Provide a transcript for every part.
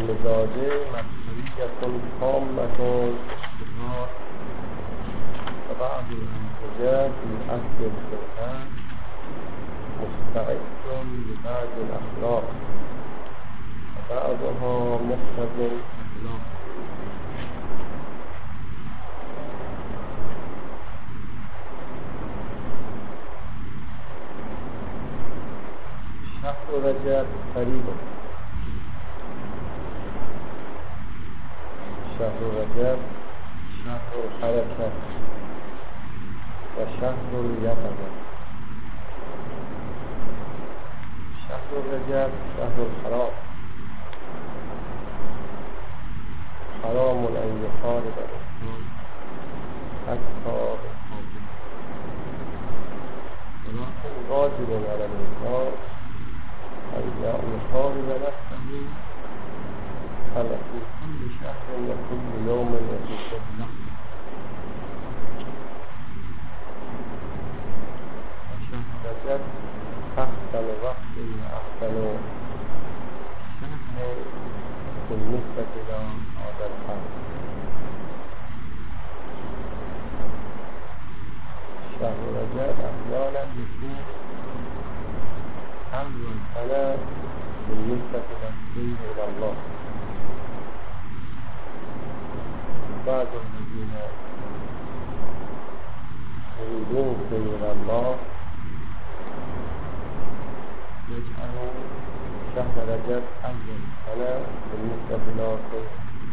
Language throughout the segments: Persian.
المزاجه مصدریت تامة اشتهار و بعض الانفجار في اصل الخلقات مستعد لبعض الاخلاق و بعضها مقتضى الاخلاق. شهر رجب قریب، شهر رجب شهر الحرکت و شهر الیقظة. شهر رجب شهر الحرام، حرام ان يقارب الانسان حتى بالقابل، ولكن واجب على الانسان ان يقارب نفسه على في كل شهر وكل يوم وفي كل لحظة. وشهر رجب أحسن وقت وأحسن شهر بالنسبة إلى هذا الحال. شهر رجب أحيانا يكون أول سنة بالنسبة للسير إلى الله. بعض الذين يريدون سير الله يجعلون شهر رجب أول سنة بالنسبة للسير.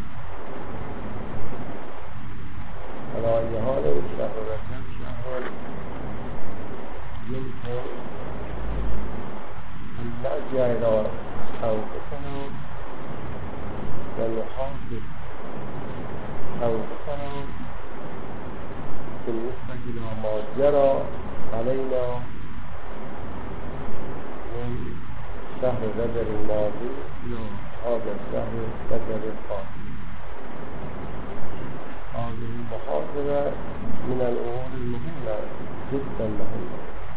على أي حال شهر رجب شهر يمكن أن نرجع إلى أنفسنا ونحاسب أنفسنا بالنسبة إلى ما جرى علينا من شهر رجب الماضي إلى هذا الشهر رجب القادم. هذه المحاسبة من الأمور المهمة جدا مهمة.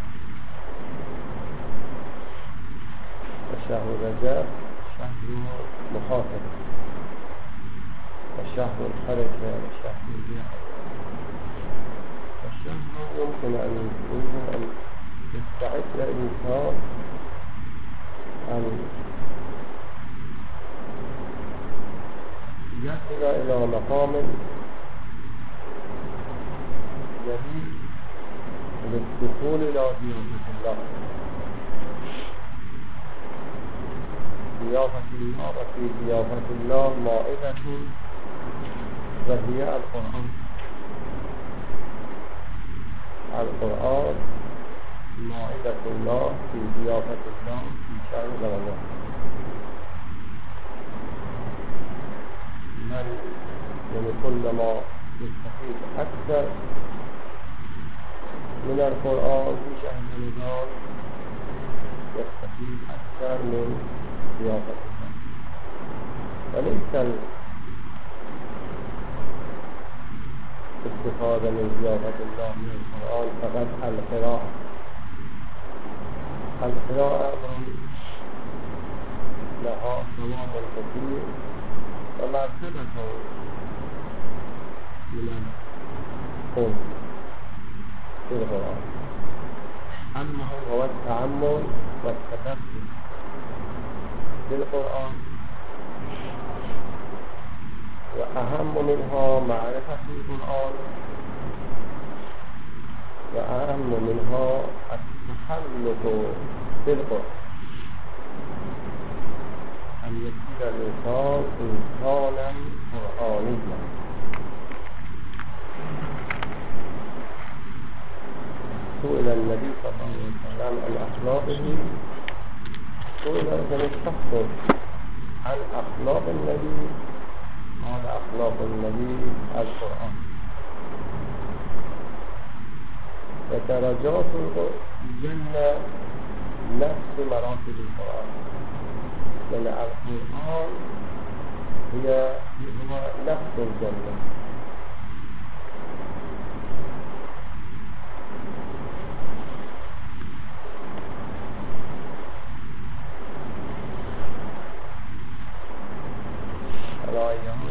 شهر رجب شهر محاسبة، وشهر الحركة وشهر الرياضة، والشهر يمكن أن يستعد الإنسان أن يصل إلى مقام جديد للدخول إلى ضيافة الله. ضيافة الله، وفي ضيافة الله مائدة وهي القرآن. القرآن مائدة الله في ضيافة الله في شهر رمضان. من كلما يستفيد أكثر من القرآن في شهر رمضان يستفيد أكثر من ضيافة الله. وليس الاستفادة من ضيافة الله من القرآن فقط القراءة. القراءة لها ثواب كثير ومرتبة من القرآن في القرآن. المهم هو التأمل والتدبر في القرآن، وأهم منها معرفة القرآن، وأهم منها التخلق بالقرآن، أن يكون الإنسان إنسانا قرآنيا. سئل النبي صلى الله عليه وسلم عن أخلاقه، سئل ابن الشخص عن أخلاق النبي، قال أخلاق النبي القرآن. ودرجات الجنة نفس مراتب القرآن، لأن القرآن هو نفس الجنة.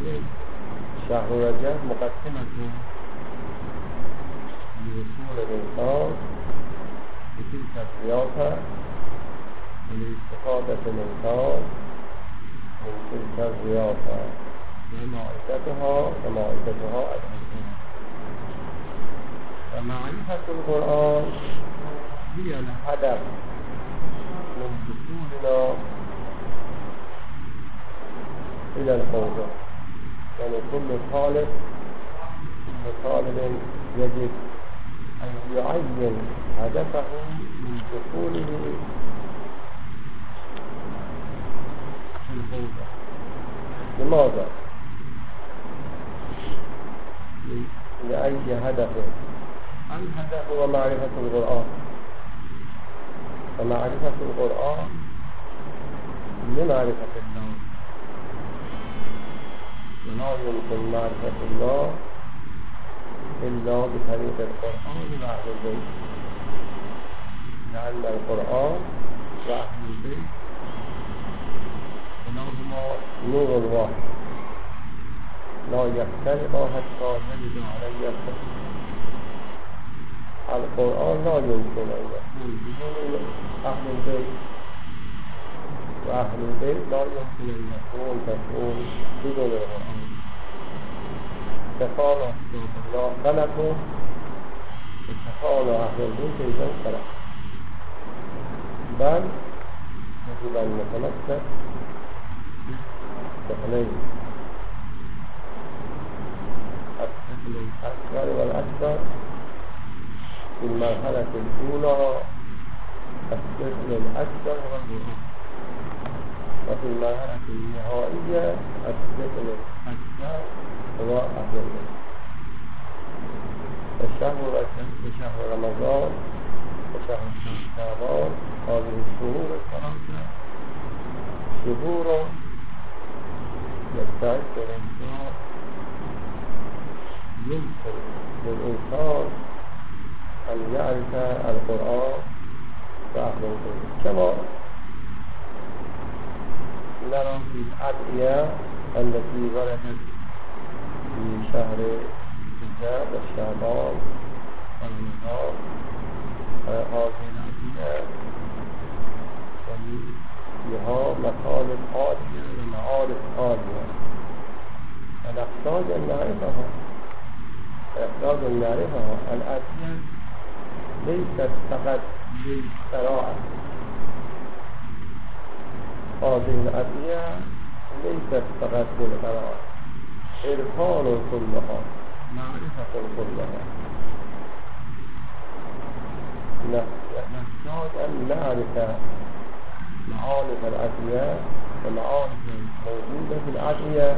شهر رجب مقدمة لوصول الإنسان بتلك الرياضة وللاستفادة الإنسان من تلك الرياضة ومعرفتها القرآن. ومعرفة القرآن هي الهدف من دخولنا إلى الحوزة. يعني كل طالب يجب أن يعين هدفه من دخوله في الحوزة. لماذا؟ لأي هدف؟ الهدف هو معرفة القرآن، ومعرفة القرآن لمعرفة الله، ولا يمكن معرفة الله إلا بطريق القرآن وأهل البيت، لأن القرآن وأهل البيت كلاهما نور واحد لا يفترقا حتى يرد علي الحكم. القرآن لا يمكن أن يكون بدون أهل البيت، وأهل البيت لا يمكن أن تكون بدون القرآن. كفانا كتاب الله خلقه وكفانا أهل البيت إذا خلق، بل يجب أن نتمسك بالثقلين، الثقل الأكبر والأكبر. في المرحلة الأولى الثقل الأكبر هو القرآن، وفي المرحلة النهائية الثقل الأكبر هو أهل البيت. وشهر رجب وشهر رمضان وشهر شعبان هذه الشهور الثلاثة شهور يستعد الإنسان، يمكن للإنسان أن يعرف القرآن وأهل البيت، كما نرى في الأدعية التي وردت في شهر رجب وشعبان ورمضان. هذه الأدعية فيها مطالب عالية ومعارف عالية، ونحتاج أن نعرفها. الأدعية ليست فقط للقراءة، هذه الأدعية ليست فقط للقراءة، إرفان كلها، معرفة كلها. نحتاج أن نعرف معارف الأدعية ومعارف الموجودة في الأدعية،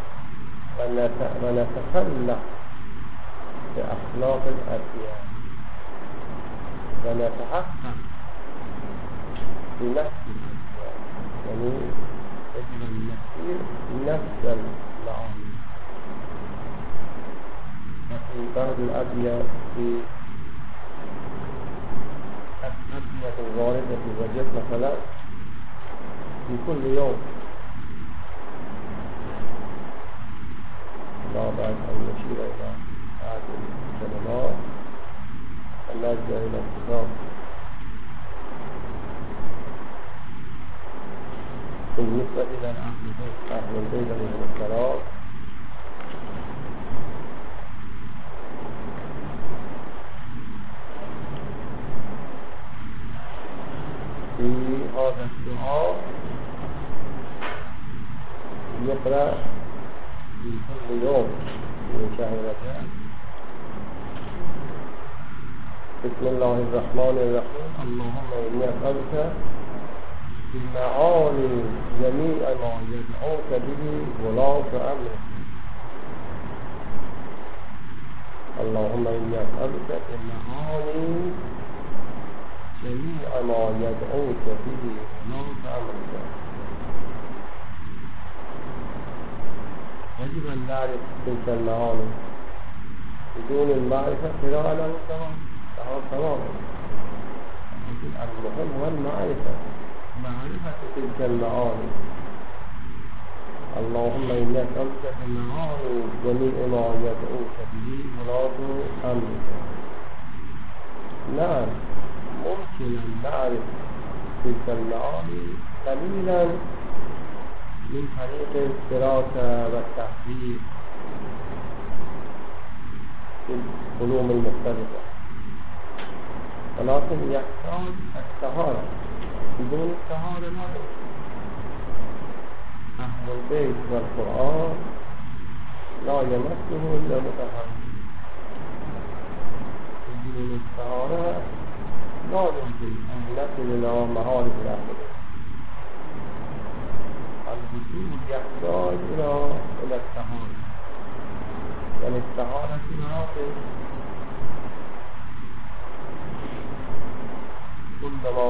ونتخلق بأخلاق الأدعية، ونتحقق بنفس الأدعية. يعني يجب أن نسير نفس المعاني. وفي بعض الأدعية في الأدعية الواردة في رجب مثلا في كل يوم لا بعد أن نشير إلى هذه الكلمات ونرجع إلى الكتاب. بالنسبة إلى أهل البيت عليهم السلام، في هذا الدعاء يقرأ في كل يوم من شهر رجب بسم الله الرحمن الرحيم. اللهم إني أسألك بمعاني جميع ما يدعوك به ولاة أمرك. اللهم إني أسألك بمعاني جميع ما يدعوك به ولاة أمرك. يجب أن نعرف تلك المعاني، بدون المعرفة قراءة له تمام، لكن المهم هو المعرفة، معرفة تلك المعاني. اللهم إني أسألك بمعاني جميع ما يدعوك به ولاة أمرك. نعم ممكن أن نعرف تلك المعاني قليلا من طريق الدراسة والتحقيق في العلوم المختلفة، ولكن يحتاج الطهارة. بدون الطهارة لا يمكن. أهل البيت والقرآن لا يمسه إلا مطهر. بدون الطهارة لا يمكن أن نصل إلى معارف أهل البيت. الوجود يحتاج إلى الطهارة، يعني الطهارة مراتب. كلما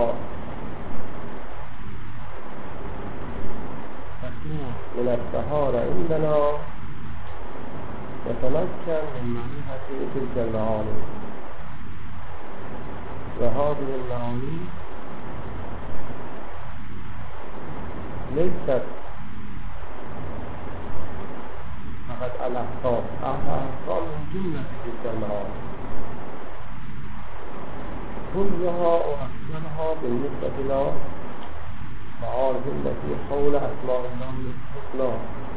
تكون من الطهارة عندنا يتمكن من معرفة تلك المعاني، وهذه المعاني ليست فقط الأحكام. الأحكام من جملة تلك المعاني كلها وأكثرها بالنسبة إلى معارف التي حول أسماء الله الحسنى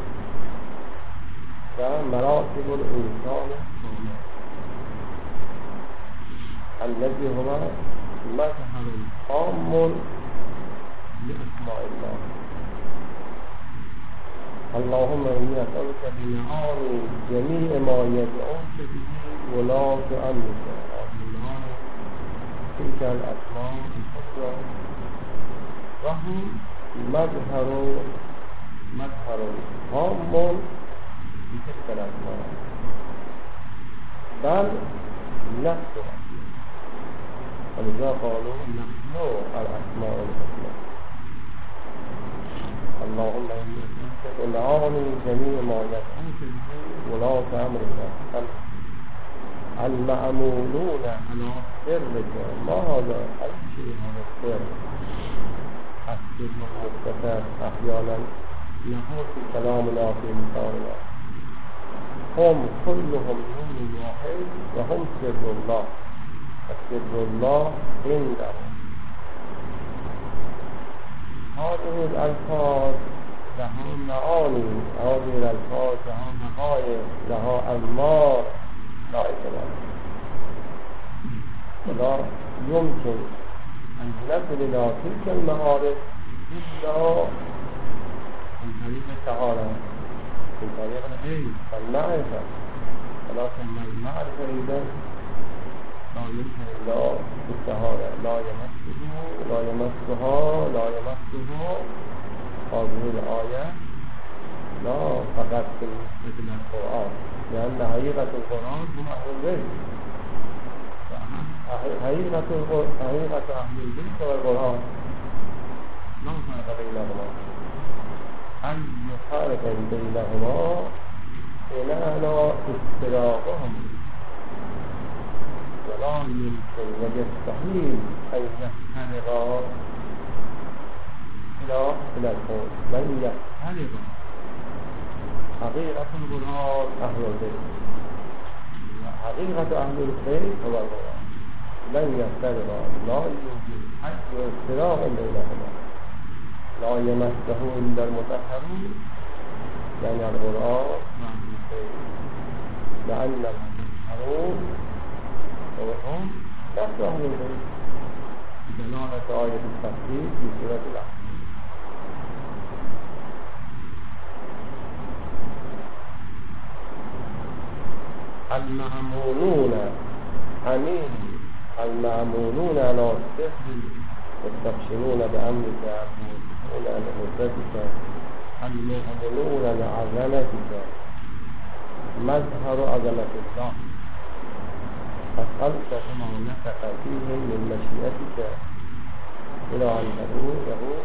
ومراتب الإنسان الكامل الذي هو مظهر عام لأسماء الله. اللهم إني أسألك بمعاني جميع ما يدعوك به ولاة أمرك. تلك الأسماء الحسنى وهم مظهر عام لتلك الأسماء، بل نفسها، ولذا قالوا نحن الأسماء الحسنى. اللهم إني أسألك بمعاني جميع ما يدعوك به ولاة أمرك المأمونون على سرك. ما هذا؟ أي شيء هذا السر؟ السر المختصر أحيانا نقول في كلامنا في لساننا هم كلهم نور واحد وهم سر الله، وسر الله عندهم. هذه الألفاظ لها معاني، هذه الألفاظ لها حقائق، لها أنوار لا يتمام. ولا يمكن أن نصل إلى تلك المعارف إلا من طريق الطهارة، من طريق العلم والمعرفة. ولكن المعرفة إذا لا يمكن إلا بالطهارة. لا يمسه هذه الآية لا فقط بالنسبة للقرآن، لأن حقيقة القرآن هم أهل البيت. حقيقة أهل البيت والقرآن لا فرق بينهما. أي فرق بينهما إلى افتراقهم، ولا يمكن ويستحيل أن يفترقا إلى الكون. من يفترق حقيقة القرآن أهل البيت، وحقيقة أهل البيت هو القرآن. لن يفترقا، لا يوجد أي افتراق بينهما. لا يمسه إلا المطهرون، يعني القرآن وأهل البيت، لأن المطهرون هم نفس أهل البيت بدلالة آية التفسير في سورة الأحزاب. المأمونون أمين، المأمونون على السحر يستبشرون بأمرك، المؤمنون لعزتك، المؤمنون لعظمتك، مظهر عظمة الله. أسألك بما نفق فيهم من مشيئتك إلى أن تبلغه،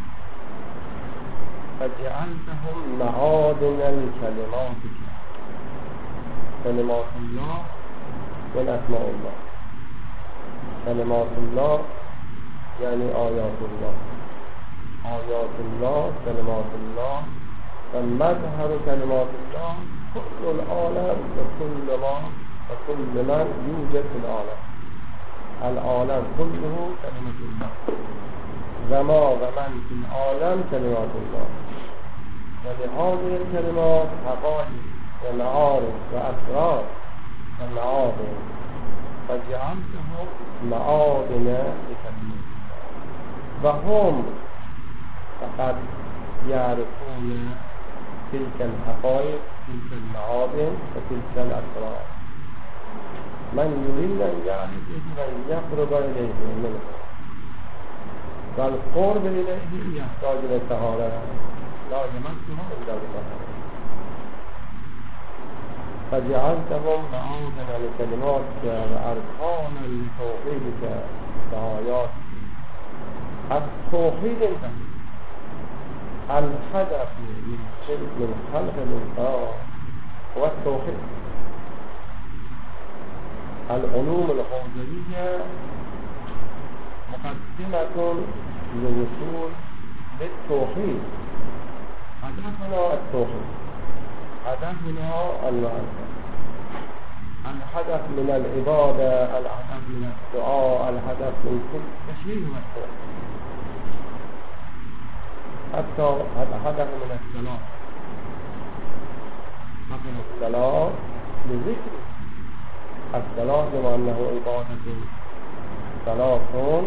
فجعلتهم معادن لكلماتك. كلمات الله والأسماء الله. كلمات الله يعني آيات الله، آيات الله، كلمات الله و مظهر کلمات الله كل العالم و كل من یوجد فی العالم. العالم كله کلمات الله و ما و من فی العالم کلمات الله و لهذه الكلمات حقائق و معارف و اسرار و معادن فجعلتهم معادن لكلمات و هم فقط يعرفون تلك الحقائق تلك المعادن وتلك الأسرار. من يريد أن يعرف من يقرب إليه منه والقرب إليه يحتاج إلى الطهارة لا يمسها إلا بالطهارة. فجعلتهم معادن لكلماتك وأركانا لتوحيدك وآياتك. التوحيد الهدف من خلق الإنسان هو التوحيد. العلوم الحوزوية مقدمة للوصول للتوحيد. هدفنا التوحيد، هدفنا المعرفة، الهدف من العبادة، الهدف من الدعاء، الهدف من كل شيء هو التوحيد. حتى هدف من الصلاة، مثل الصلاة لذكر الصلاة بما أنه عبادة صلاة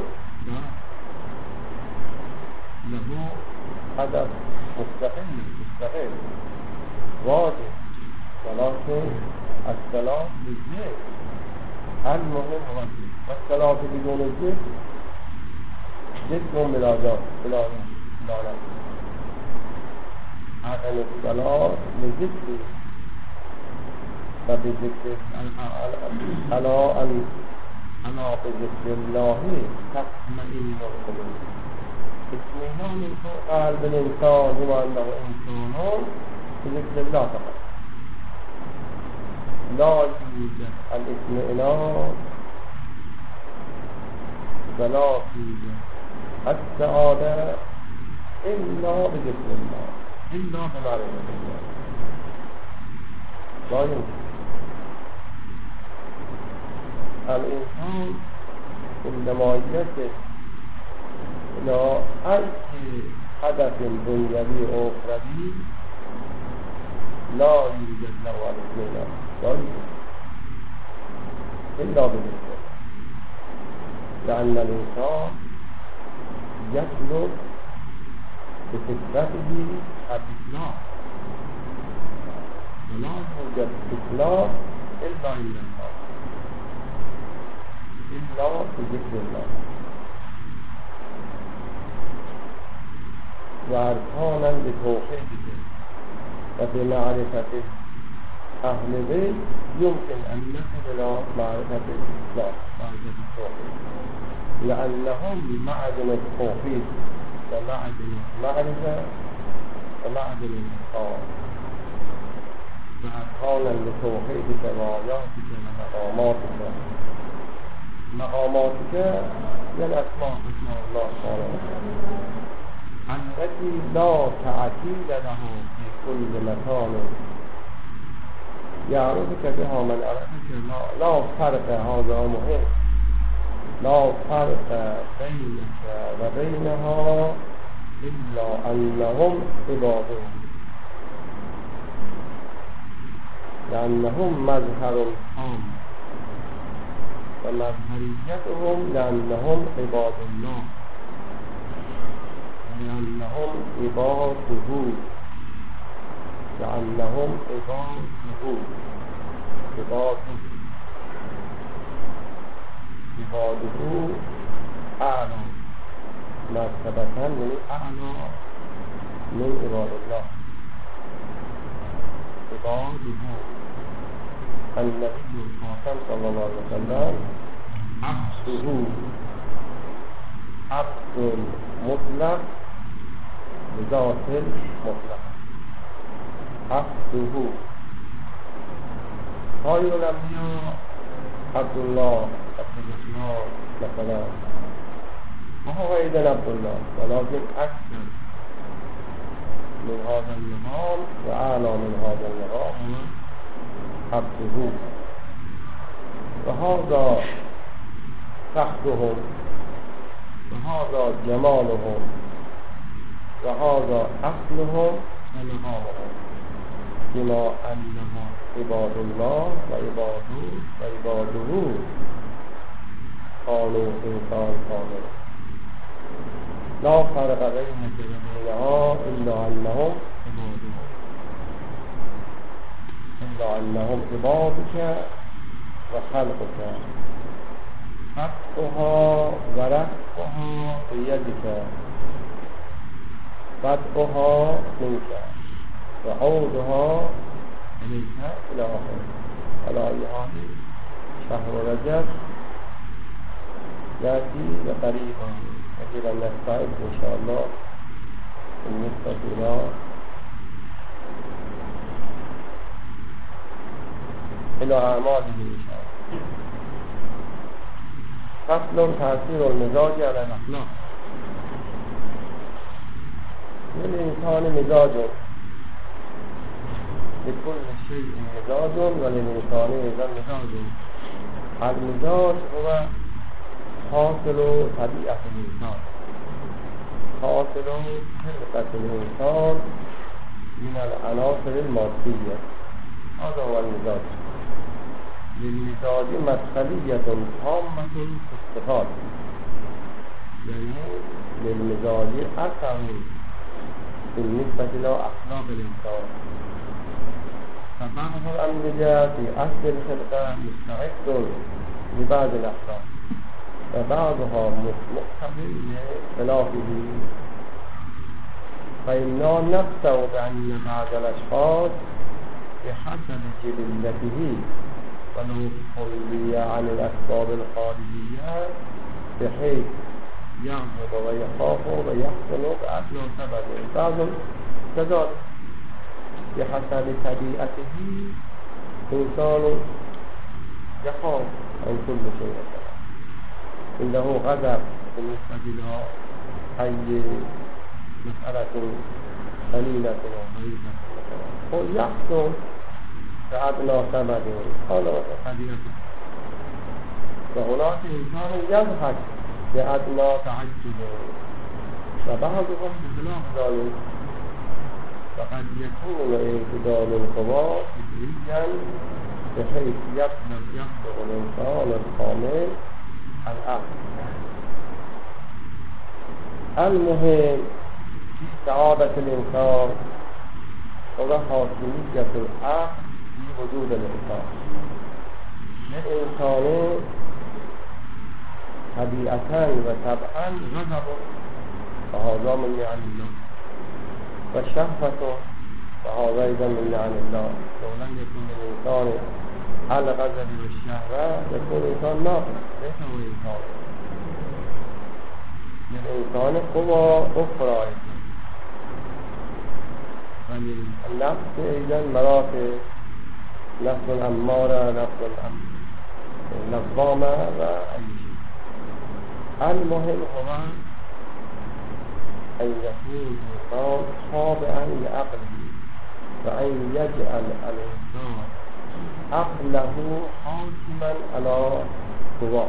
له هدف مستقل واجب، ولكن الصلاة للذكر المهم هو الذكر. والصلاة بدون الذكر ذكر بلا لا عدم الصلاة لذكر فبذكر ألا بذكر الله تطمئن القلوب. اطمئنان قلب الإنسان بما أنه إنسان بذكر الله فقط. لا يوجد الاطمئنان ولا يوجد السعادة إلا بذكر الله، إلا بمعرفة الله. لا يمكن. الإنسان عندما يصل إلى أي هدف دنيوي أو أخروي لا يوجد له الاطمئنان، لا يوجد إلا بذكر الله. لأن الإنسان يطلب بفطرته الإطلاق، ولا يوجد إطلاق إلا عند الله، إلا بذكر الله. وأركانا لتوحيده وبمعرفة أهل البيت يمكن أن نصل إلى معرفة الإطلاق، معرفة التوحيد، لأنهم معدن التوحيد ومعدن المعرفة ومعدن الإتقان. وأركانا لتوحيدك وآياتك ومقاماتك. مقاماتك هي الأسماء، أسماء الله سبحانه وتعالى التي لا تعديل له في كل مكان يعرفك بها من عرفك. لا فرق، هذا مهم، لا فرق بينك وبينها إلا أنهم عبادون، لأنهم مظهر عام، ومظهريتهم لأنهم عباد الله، لأنهم عباده، لأنهم عباده أعلى مرتبة، يعني أعلى من عباد الله. عباده النبي الخاتم صلى الله عليه وسلم عبده، عبد مطلق بذات المطلق، عبده. خير الأنبياء عبد الله، عبد الرحمن مثلا، وهو أيضا عبد الله، ولكن أكثر من هذا النظام وأعلى من هذا النظام هو عبده. وهذا فخرهم وهذا جمالهم وهذا أصلهم ونظامهم، بما أنهم عباد الله وعباده كانوا إنسان كامل لا فرق بينك وبينها إلا أنهم عبادك وخلقك، فتحها ورفعها بيدك، بدءها منك وعودها إليك إلى آخره. على أي حال شهر رجب يأتي قريبا، قريبا نستعد إن شاء الله بالنسبة إلى أعماله إن شاء الله. فصل تأثير المزاج على الأخلاق. للإنسان مزاج، لكل شيء مزاج وللإنسان إذا مزاج. المزاج هو حاصل طبيعة الإنسان، حاصل خلقة الإنسان من العناصر المادية، هذا هو المزاج. للمزاج مدخلية تامة في الصفات، يعني للمزاج أثر بالنسبة إلى أخلاق الإنسان. فبعض الأنبياء في أصل الخلقة مستعد لبعض الأخلاق وبعضها مقتضي لخلافه، فإننا نقطع بأن بعض الأشخاص بحسب جبلته ولو خلي عن الأسباب الخارجية بحيث يغضب ويخاف ويحزن بأدنى سبب، بعض كذلك بحسب طبيعته إنسان يخاف عن كل شيء، عنده غضب بالنسبة إلى أي مسألة قليلة وضعيفة ويحزن بأدنى سبب، هذا طبيعته. وهناك إنسان يضحك بأدنى تعجب، وبعضهم بخلاف ذلك، فقد يكون اعتدال القوى فكريا بحيث يبلغ الإنسان الكامل العقل. المهم في سعادة الإنسان هو حاكمية العقل في وجود الإنسان. الإنسان طبيعة وطبعا غضب، فهذا من نعم الله، والشهوة فهذا أيضا من نعم الله. لو لم يكن الإنسان على الغضب والشهوة يكون الإنسان ناقص، ليس هو إنسان. للإنسان قوى أخرى، فالنفس أيضا مراتب، نفس أمارة، نفس لوامة وأي شيء. المهم هو أن يكون الإنسان خاضعا لعقله، وأن يجعل الإنسان عقله حاكما على قواه.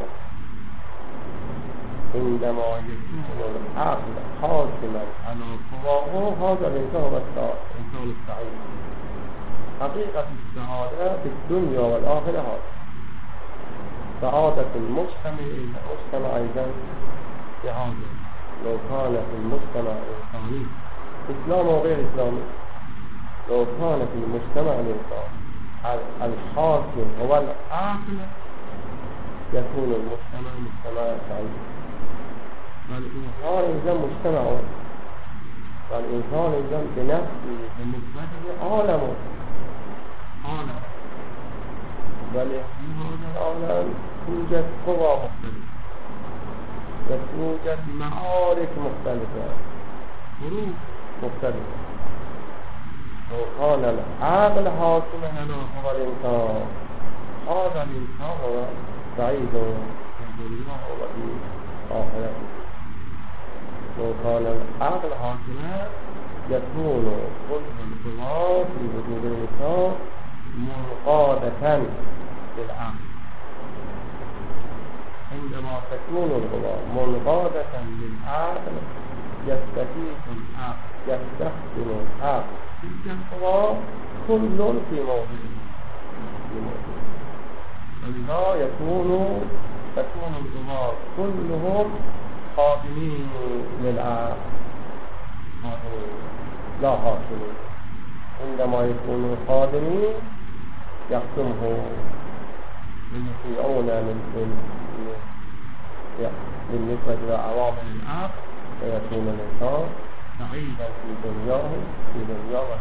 عندما يكون العقل حاكما على قواه هذا الإنسان هو الإنسان السعيد. حقيقة السعادة في الدنيا والآخرة هذا سعادة المجتمع أيضا بهذا. لو كان في المجتمع الإنساني إسلام وغير إسلامي، لو كان في المجتمع الإنساني الحاكم هو العقل يكون المجتمع مجتمع سعيد. والإنسان إذا مجتمع، والإنسان إذا بنفسه بمفرده عالم، ولكن هذا العالم توجد قوى مختلفة وتوجد معارك مختلفة، حروب مختلفة. لو كان العقل حاكما على الإنسان هذا الإنسان هو سعيد في الدنيا وفي آخرته. لو كان العقل حاكما يكون كل القوى في وجود الإنسان منقادة بالعقل. عندما تكون القوى منقادة بالعقل يستخدم العقل تلك القوى كل في موضعه، فلذا تكون القوى كلهم خادمين للعقل، لا حاصلين. عندما يكونوا خادمين يخدمه ويطيعون بالنسبة إلى عوامل العقل، فيكون الإنسان سعيدا في دنياه وفي آخرته.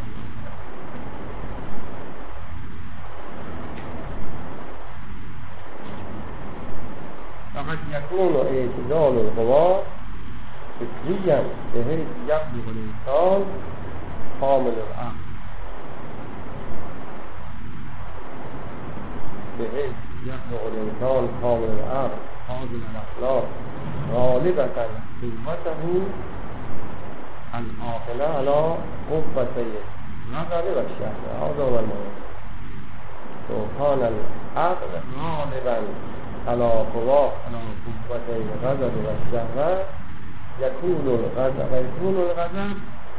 فقد يكون اعتدال القوى فكريا بحيث يبلغ الإنسان كامل العقل، بحيث يبلغ الإنسان كامل العقل كامل الأخلاق غالبة قوته العاقلة على قوته النظر والشهوة. هذا هو المعنى. كان العقل غالبا على قوته الغضب والشهوة يكون الغضب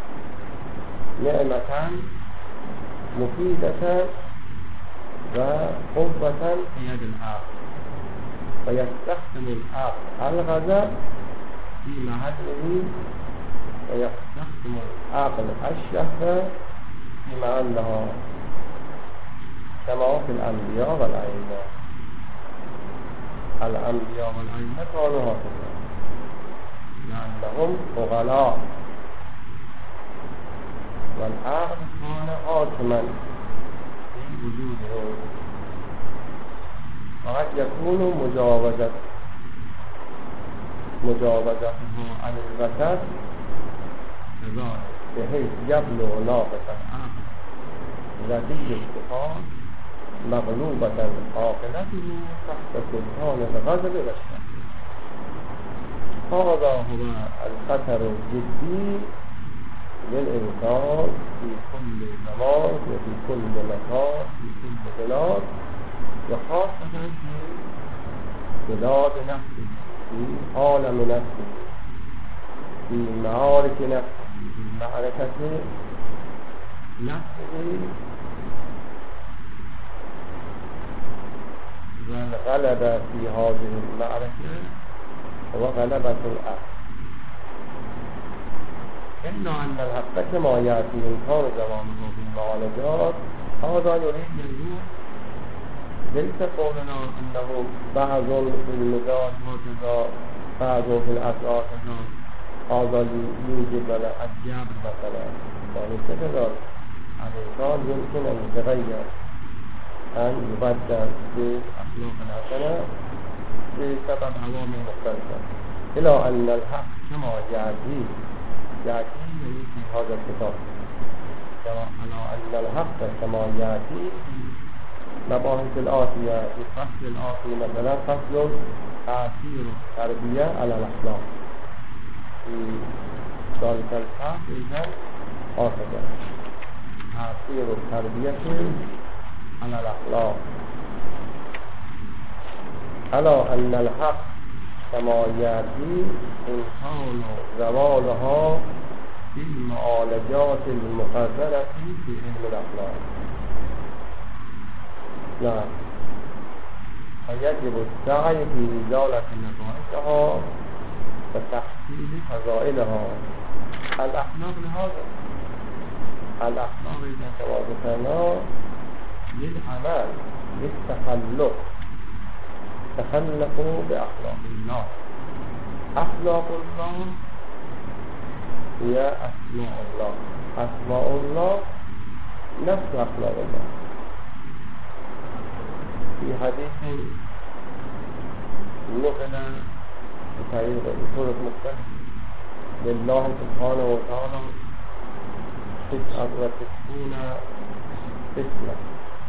نعمة مفيدة وقوة في يد العقل، فيستخدم العقل الغضب في محله، ويستخدم العقل الشهوة في محلها، كما في الأنبياء والأئمة. الأنبياء والأئمة كانوا هكذا لأنهم عقلاء، والعقل كان حاكما في وجودهم. وقد يكون مجاوزته عن البشر بحيث يبلغ ناقص العقل لدي الصفات مغلوبة عاقلته تحت سلطان الغضب والشهوة. هذا هو الخطر الجدي للإنسان في كل زمان وفي كل مكان في كل بلاد، وخاصة في بلاد نفسه، في عالم نفسه، في معارك نفسه، في معركة نفسه. والغلبة في هذه المعركة هو غلبة العقل. إلا أن الحق كما يأتي إنكار زمانه في المعالجات هذا يريد يقول ليس قولنا أنه بعض في المزاج وكذا بعض في الأسرار كذا هذا يوجب الأجياب مثلا، وليس كذلك. الإنسان يمكن أن يتغير، أن يبدل بأخلاق الحسنة بسبب عوامل مختلفة، إلى أن الحق كما يأتي في هذا الكتاب، على أن الحق كما يأتي في مباحث الآتية في فصل الآتي، مثلا فصل تأثير التربية على الأخلاق. في ذلك الفصل إذن هكذا تأثير التربية على الأخلاق، على أن الحق كما يأتي إنسان زوالها في المعالجات المقررة في علم الأخلاق. نعم، فيجب السعي في إزالة نتائجها وتحصيل فضائلها. الأخلاق لهذا الأخلاق إذا كما ذكرنا للعمل، للتخلق، تخلقوا بأخلاق الله. أخلاق الله هي أسماء الله، أسماء الله نفس أخلاق الله. في حديث نقل بطرق مختلفة لله سبحانه وتعالى 99 اسما،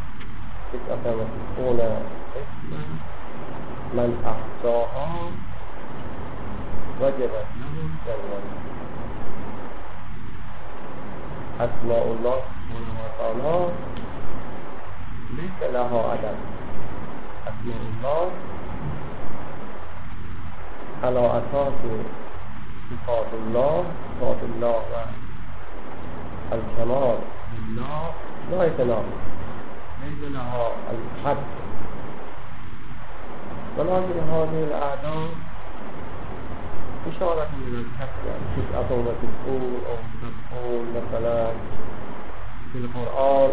99 اسما من أحصاها وجبت له الجنة. اسماء الله سبحانه وتعالى ليس لها عدد. اسماء الله على اساس صفات الله والكمال لله لا يتناقض، ليس لها الحد. ولكن هذه الأعداد إشارة إلى الكثرة، 99 أو 70 مثلا. في القرآن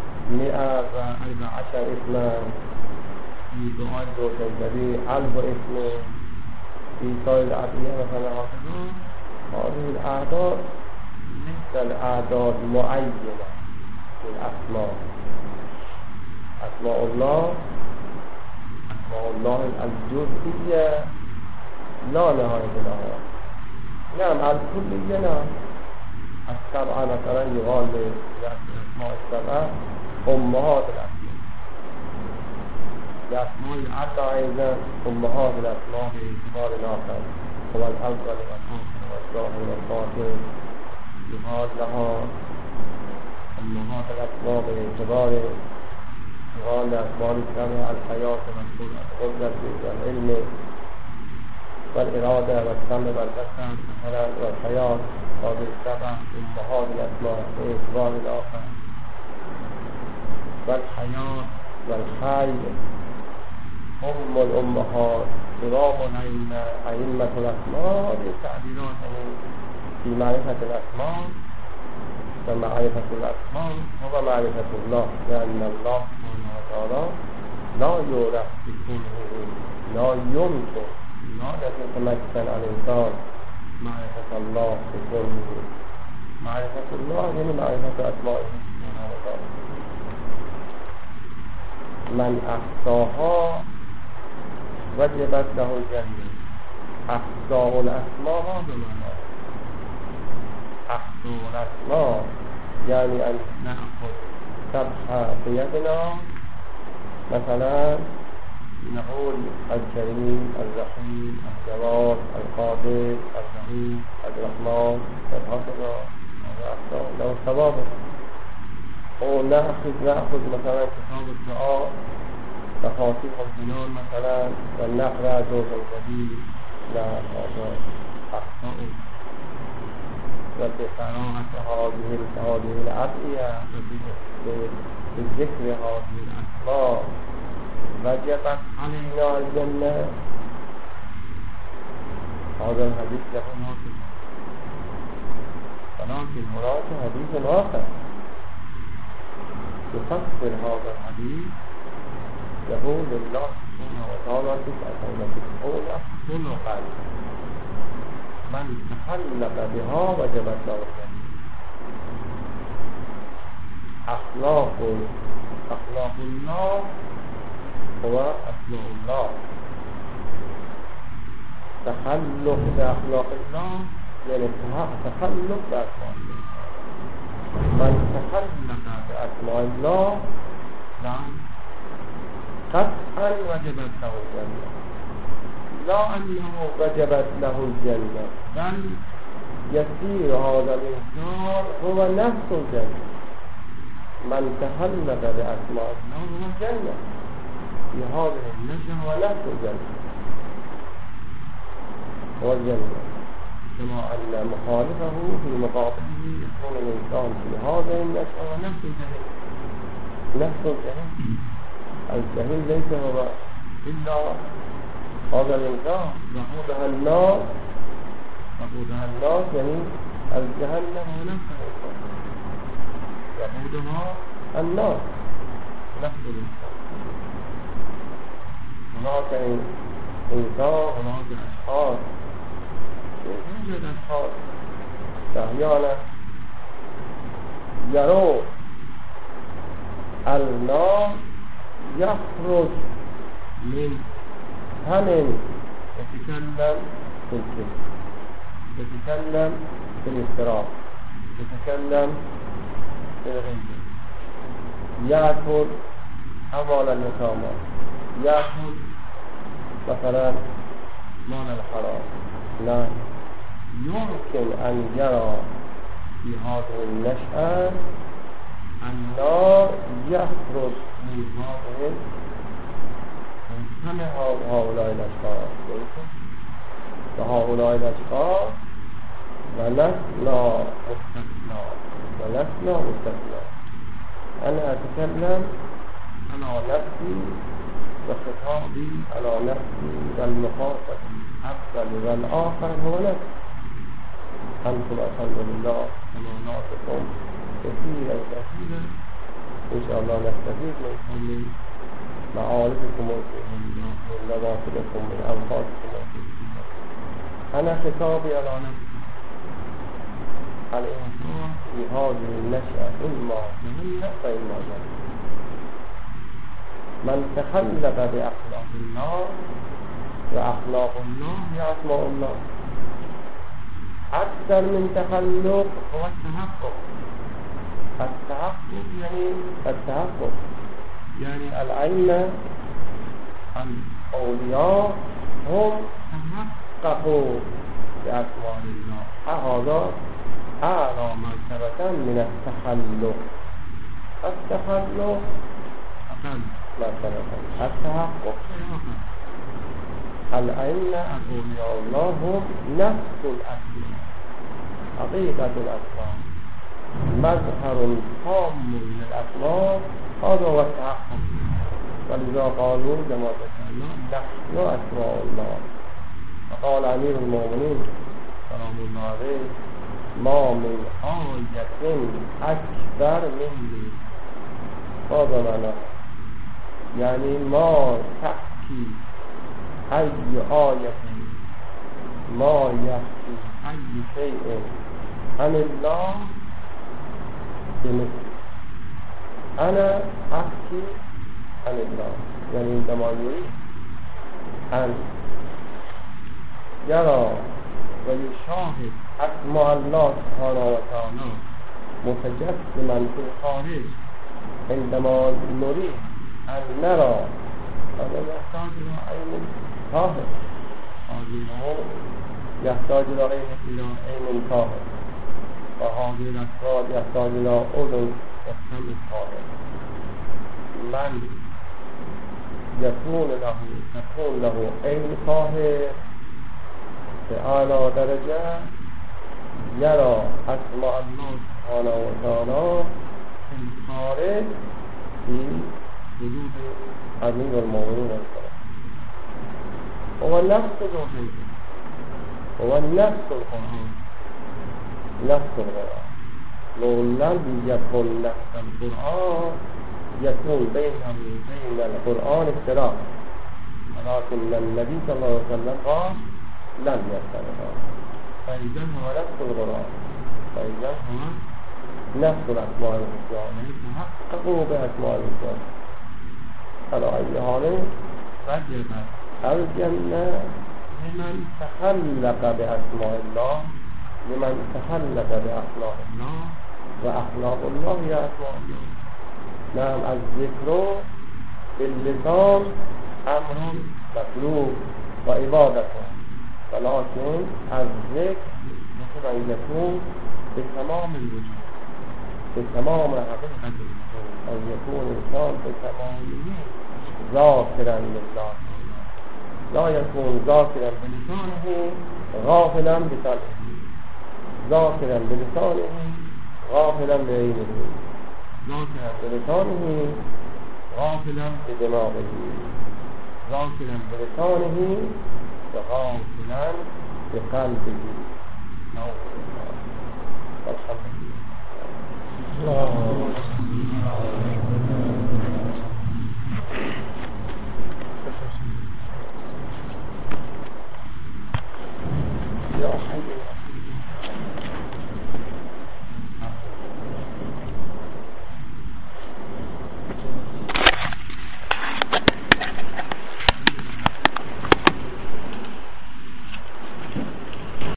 114 اسما، في دعاء الجوزجاني 1000 اسم، في سائر الأدعية مثلا. هذه الأعداد ليس الأعداد معينة في الأسماء. أسماء الله الجزئية لا نهاية لها. نعم الكلية نعم. السبعة مثلا يقال لأسماء السبعة أمهات الأسماء. لأسماء العشرة أيضا أمهات الأسماء باعتبار الآخر، هو الأول والآخر والظاهر والباطن، يقال لها أمهات الأسماء باعتبار يقال لأسماء السبع الحياة والقدرة والعلم والإرادة والسمع والبصر مثلا والحياة. هذه السبع أمهات الأسماء باعتبار الآخر. والحياة والحي هم الأمهات. إمام أئمة الأسماء. هذه التعبيرات في معرفة الأسماء. ومعرفة الأسماء هو معرفة الله، لأن الله سبحانه وتعالى لا يعرف بكونه، لا يمكن، لا يتمكن الإنسان معرفة الله بكونه. معرفة الله يعني معرفة أسمائه سبحانه وتعالى. من أحصاها وجبت له الجنة. أحصاء الأسماء هذا معناه. أحصاء الأسماء يعني أن نأخذ سبحة بيدنا، مثلا نقول الكريم، الرحيم، الجواد، القادر، الرحيم، الرحمن، هكذا. هذا أحصاء له ثواب. أو نأخذ مثلا كتاب الدعاء، مفاتيح الجنان مثلا، والنقرأ جوز الجديد، لا هذا أحصاء. وبقراءة هذه الأدعية وبذكر هذه الأسماء وجبت علينا الجنة. هذا الحديث له ناقض، ولكن هناك حديث آخر يفسر هذا الحديث. يقول الله سبحانه وتعالى 99 خلقا من تخلق بها وجبت له الجنة. أخلاق الله هو أسماء الله. تخلق بأخلاق الله يعني تخلق بأسماء الله. من تخلق بأسماء الله نعم قطعا وجبت له الجنة. لا أنه وجبت له الجنة، بل يصير هذا الإنسان هو نفس الجنة. من تخلق بأسماء الله هو الجنة في هذه النشأة، هو نفس الجنة، هو الجنة. كما أن مخالفه في مقابله يكون الإنسان في هذه النشأة هو نفس الجنة. نفس الجنة. الجهل ليس هو إلا هذا الإنسان. وقودها النار يعني الجهنم هو نفس الإنسان. وقودها النار نفس الإنسان. هناك إنسان، هناك أشخاص، يوجد أشخاص أحيانا يرون النار يخرج من همن يتكلم في الكذب، يتكلم في الافتراء، يتكلم في الغيبة، يأكل أموال اليتامى، يأكل مثلا مال الحرام. لا يمكن أن يرى في هذه النشأة النار يخرج من هذه همه هؤلاء الأشخاص وهؤلاء الأشخاص ولسنا مستثنى أنا أتكلم على نفسي وخطابي على نفسي والمخاطب الأفضل والآخر هو نفسي. أنتم الحمد لله ثماناتكم كثيرا إن شاء الله نستفيد من معارفكم ومن نوافلكم من أنفاسكم. أنا خطابي على نفسي. الإنسان في هذه النشأة إما مهمة فإما لا. من تخلق بأخلاق الله وأخلاق الله هي أسماء الله. أكثر من تخلق هو التحقق. التحقق يعني الأئمة الأولياء هم تحققوا بأسماء الله. هذا أعلى مرتبة من التخلق. التخلق أقل مرتبة. التحقق الأئمة الأولياء الله هم نفس الأسماء حقيقة الأسماء مظهر تام للأسماء. هذا هو التحقق. ولذا قالوا كما ذكرنا نحن أسماء الله. وقال أمير المؤمنين سلام الله عليه ما من آية أكبر مني. هذا معنى يعني ما تحكي أي آية ما يحكي أي شيء عن الله بمثل. أنا أحكي عن الله يعني عندما يريد أن يرى ويشاهد أسماء الله سبحانه وتعالى متجسما في الخارج، عندما نريد أن نرى هذا يحتاج إلى عين طاهر. يحتاج إلى عين طاهر. وهذه الأسرار يحتاج إلى أذن وسمع طاهر. من تكون له عين طاهر بأعلى درجة يرى أسماء الله سبحانه وتعالى في الخارج في وجود أمير المؤمنين. هو نفس الوحيد، هو نفس القرآن، نفس القرآن. لو لم يكن نفس القرآن يكون بينه وبين القرآن اختلاف، ولكن النبي صلى الله عليه وسلم قال لم يختلف. فإذا هو نفس القرآن، فإذا هو نفس الأسماء الحسنى، تحققوا بأسماء الحسنى. على أي حال وجب الجنة لمن تخلق بأسماء الله، لمن تخلق بأخلاق الله، وأخلاق الله هي أسماء الله. نعم الذكر باللسان أمر مطلوب وعبادة، ولكن الذكر يجب أن يكون بتمام الوجود، بتمام حقيقة الوجود، أن يكون الإنسان بتمامه ذاكرا لله، لا يكون ذاكرا بلسانه غافلا بقلبه، ذاكرا بلسانه غافلا بعينه، ذاكرا بلسانه غافلا بدماغه، ذاكرا بلسانه وغافلا بقلبه. والحمد لله.